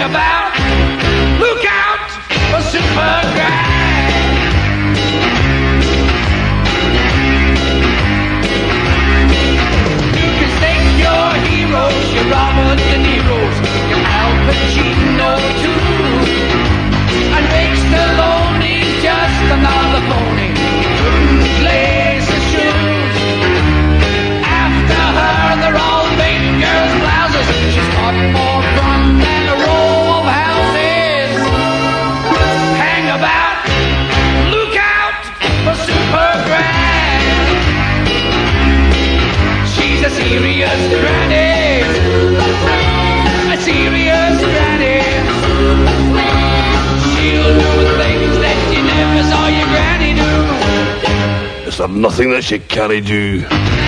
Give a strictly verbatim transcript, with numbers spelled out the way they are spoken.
about. Look out for Super Grand. You can stake your heroes, your Robert De Niro's, your Al Pacino too. And Rick Stallone is just another phony. Couldn't lace his shoes. After her, they're all big girls' blouses. She's got more fun than a row of houses. Hang about, look out for Super Grand. She's a serious granny, a serious granny. She'll do things that you never saw your granny do. Is there nothing that she can't do?